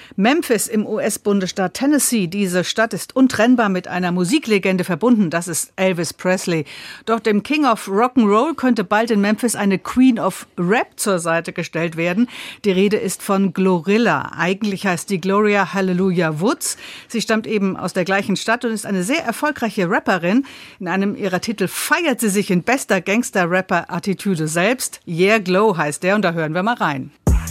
Memphis im US-Bundesstaat Tennessee. Diese Stadt ist untrennbar mit einer Musiklegende verbunden. Das ist Elvis Presley. Doch dem King of Rock'n'Roll könnte bald in Memphis eine Queen of Rap zur Seite gestellt werden. Die Rede ist von Glorilla. Eigentlich heißt die Gloria Hallelujah Woods. Sie stammt eben aus der gleichen Stadt und ist eine sehr erfolgreiche Rapperin. In einem ihrer Titel feiert sie sich in bester Gangster-Rapper-Attitüde selbst. Yeah Glow heißt der und da hören wir mal rein.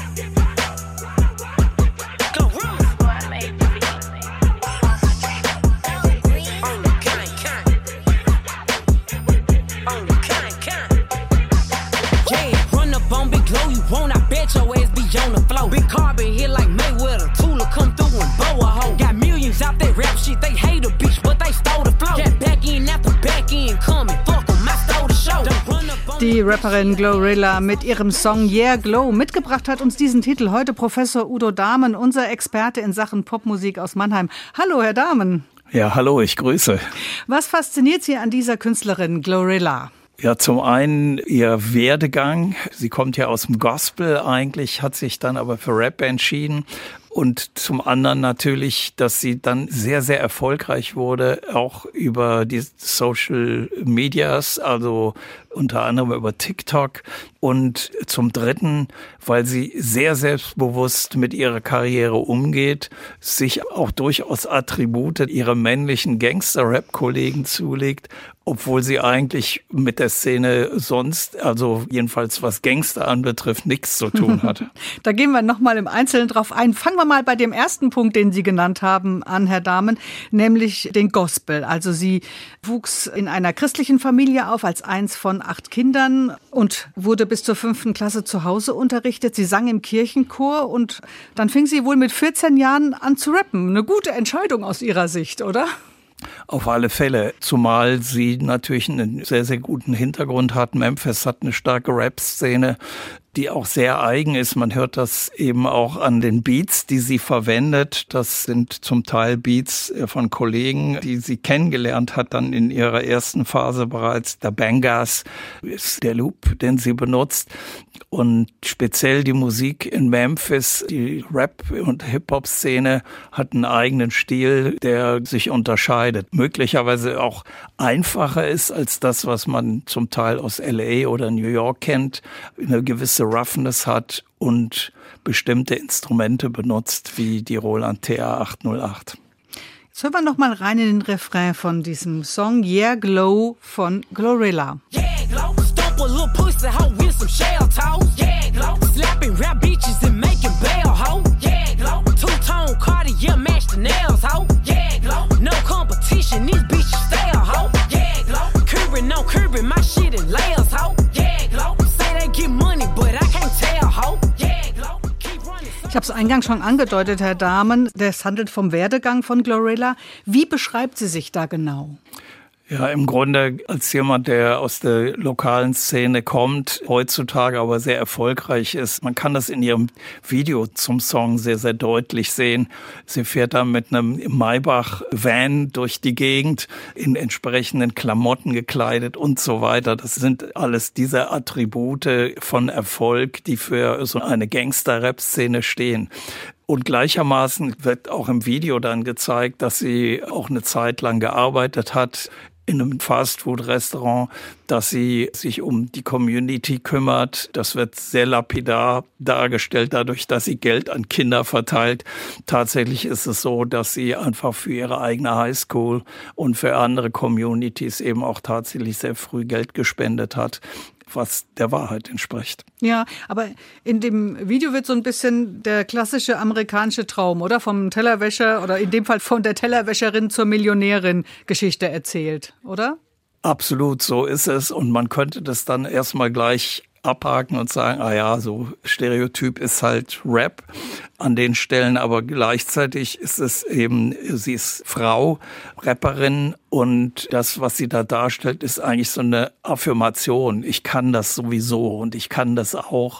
Your ass be on the floor. Big carbon here like Mayweather. Tula come through and blow a hole. Got millions out that rap shit. They hate a bitch, but they stole the flow. Got back in after back in coming. Fuck 'em, I stole the show. Die Rapperin Glorilla mit ihrem Song Yeah Glow. Mitgebracht hat uns diesen Titel heute Professor Udo Dahmen, unser Experte in Sachen Popmusik aus Mannheim. Hallo, Herr Dahmen. Ja, hallo, ich grüße. Was fasziniert Sie an dieser Künstlerin Glorilla? Ja, zum einen ihr Werdegang. Sie kommt ja aus dem Gospel eigentlich, hat sich dann aber für Rap entschieden. Und zum anderen natürlich, dass sie dann sehr, sehr erfolgreich wurde, auch über die Social Medias, also unter anderem über TikTok. Und zum Dritten, weil sie sehr selbstbewusst mit ihrer Karriere umgeht, sich auch durchaus Attribute ihrer männlichen Gangster-Rap-Kollegen zulegt, obwohl sie eigentlich mit der Szene sonst, also jedenfalls was Gangster anbetrifft, nichts zu tun hatte. Da gehen wir nochmal im Einzelnen drauf ein. Fangen wir mal bei dem ersten Punkt, den Sie genannt haben, an, Herr Dahmen, nämlich den Gospel. Also sie wuchs in einer christlichen Familie auf, als eins von 8 Kindern und wurde bis zur 5. Klasse zu Hause unterrichtet. Sie sang im Kirchenchor und dann fing sie wohl mit 14 Jahren an zu rappen. Eine gute Entscheidung aus Ihrer Sicht, oder? Auf alle Fälle, zumal sie natürlich einen sehr, sehr guten Hintergrund hat. Memphis hat eine starke Rap-Szene, die auch sehr eigen ist. Man hört das eben auch an den Beats, die sie verwendet. Das sind zum Teil Beats von Kollegen, die sie kennengelernt hat, dann in ihrer ersten Phase bereits. Der Bangas ist der Loop, den sie benutzt. Und speziell die Musik in Memphis, die Rap- und Hip-Hop-Szene hat einen eigenen Stil, der sich unterscheidet. Möglicherweise auch einfacher ist als das, was man zum Teil aus L.A. oder New York kennt. Eine gewisse Roughness hat und bestimmte Instrumente benutzt, wie die Roland TA 808. Jetzt hören wir noch mal rein in den Refrain von diesem Song Yeah Glow von Glorilla. Yeah, glow, stomp a little pussy hoe with some shell toes. Yeah, glow, slapping rap bitches and making bail hoe. Yeah, glow, two-tone Cartier match the nails hoe. Yeah, glow, no competition, these bitches stale hoe. Yeah, glow, curbing my shit in layers hoe. Yeah, glow, say they get money, but I can't tell hoe. Yeah, glow. Ich habe es eingangs schon angedeutet, Herr Dahmen, das handelt vom Werdegang von Glorilla. Wie beschreibt sie sich da genau? Ja, im Grunde als jemand, der aus der lokalen Szene kommt, heutzutage aber sehr erfolgreich ist. Man kann das in ihrem Video zum Song sehr, sehr deutlich sehen. Sie fährt da mit einem Maybach-Van durch die Gegend, in entsprechenden Klamotten gekleidet und so weiter. Das sind alles diese Attribute von Erfolg, die für so eine Gangster-Rap-Szene stehen. Und gleichermaßen wird auch im Video dann gezeigt, dass sie auch eine Zeit lang gearbeitet hat in einem Fastfood-Restaurant, dass sie sich um die Community kümmert. Das wird sehr lapidar dargestellt, dadurch, dass sie Geld an Kinder verteilt. Tatsächlich ist es so, dass sie einfach für ihre eigene Highschool und für andere Communities eben auch tatsächlich sehr früh Geld gespendet hat, was der Wahrheit entspricht. Ja, aber in dem Video wird so ein bisschen der klassische amerikanische Traum, oder? Vom Tellerwäscher oder in dem Fall von der Tellerwäscherin zur Millionärin Geschichte erzählt, oder? Absolut, so ist es. Und man könnte das dann erstmal gleich abhaken und sagen, ah ja, so Stereotyp ist halt Rap an den Stellen, aber gleichzeitig ist es eben, sie ist Frau, Rapperin und das, was sie da darstellt, ist eigentlich so eine Affirmation. Ich kann das sowieso und ich kann das auch.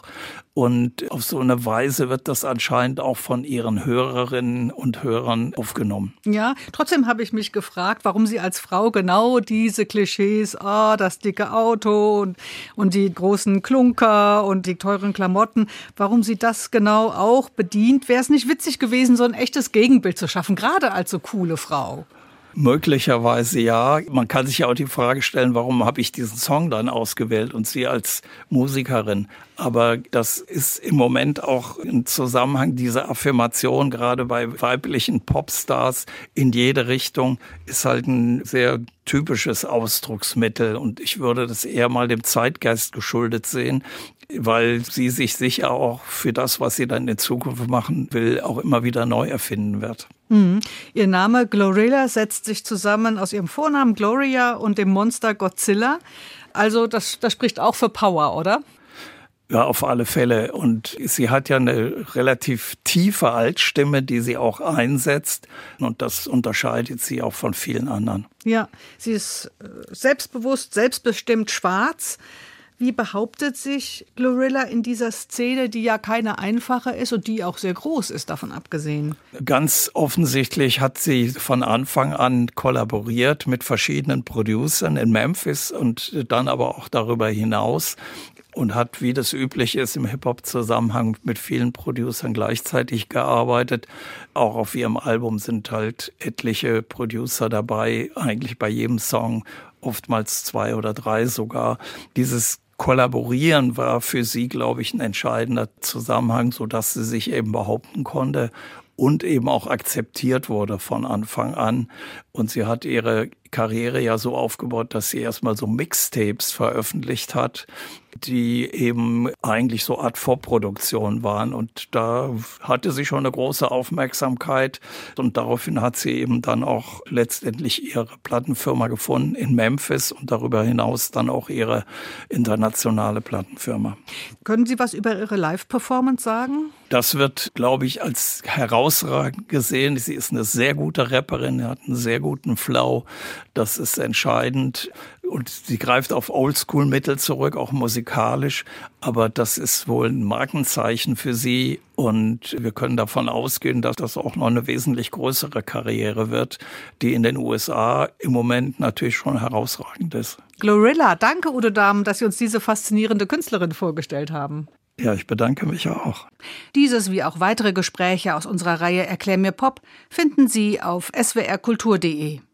Und auf so eine Weise wird das anscheinend auch von ihren Hörerinnen und Hörern aufgenommen. Ja, trotzdem habe ich mich gefragt, warum sie als Frau genau diese Klischees, das dicke Auto und die großen Klunker und die teuren Klamotten, warum sie das genau auch bedient verdient. Wäre es nicht witzig gewesen, so ein echtes Gegenbild zu schaffen, gerade als so coole Frau? Möglicherweise ja. Man kann sich ja auch die Frage stellen, warum habe ich diesen Song dann ausgewählt und sie als Musikerin. Aber das ist im Moment auch im Zusammenhang dieser Affirmation, gerade bei weiblichen Popstars in jede Richtung, ist halt ein sehr typisches Ausdrucksmittel. Und ich würde das eher mal dem Zeitgeist geschuldet sehen, weil sie sich sicher auch für das, was sie dann in Zukunft machen will, auch immer wieder neu erfinden wird. Ihr Name Glorilla setzt sich zusammen aus ihrem Vornamen Gloria und dem Monster Godzilla. Also das spricht auch für Power, oder? Ja, auf alle Fälle. Und sie hat ja eine relativ tiefe Altstimme, die sie auch einsetzt. Und das unterscheidet sie auch von vielen anderen. Ja, sie ist selbstbewusst, selbstbestimmt schwarz. Wie behauptet sich Glorilla in dieser Szene, die ja keine einfache ist und die auch sehr groß ist, davon abgesehen? Ganz offensichtlich hat sie von Anfang an kollaboriert mit verschiedenen Producern in Memphis und dann aber auch darüber hinaus und hat, wie das üblich ist, im Hip-Hop-Zusammenhang mit vielen Producern gleichzeitig gearbeitet. Auch auf ihrem Album sind halt etliche Producer dabei, eigentlich bei jedem Song, oftmals 2 oder 3 sogar. Dieses Kollaborieren war für sie, glaube ich, ein entscheidender Zusammenhang, sodass sie sich eben behaupten konnte und eben auch akzeptiert wurde von Anfang an. Und sie hat ihre Karriere ja so aufgebaut, dass sie erstmal so Mixtapes veröffentlicht hat, die eben eigentlich so Art Vorproduktion waren. Und da hatte sie schon eine große Aufmerksamkeit. Und daraufhin hat sie eben dann auch letztendlich ihre Plattenfirma gefunden in Memphis und darüber hinaus dann auch ihre internationale Plattenfirma. Können Sie was über Ihre Live-Performance sagen? Das wird, glaube ich, als herausragend gesehen. Sie ist eine sehr gute Rapperin, hat einen sehr guten Flow. Das ist entscheidend. Und sie greift auf Oldschool-Mittel zurück, auch musikalisch. Aber das ist wohl ein Markenzeichen für sie. Und wir können davon ausgehen, dass das auch noch eine wesentlich größere Karriere wird, die in den USA im Moment natürlich schon herausragend ist. Glorilla, danke Udo Dahmen, dass Sie uns diese faszinierende Künstlerin vorgestellt haben. Ja, ich bedanke mich auch. Dieses wie auch weitere Gespräche aus unserer Reihe Erklär mir Pop finden Sie auf swrkultur.de.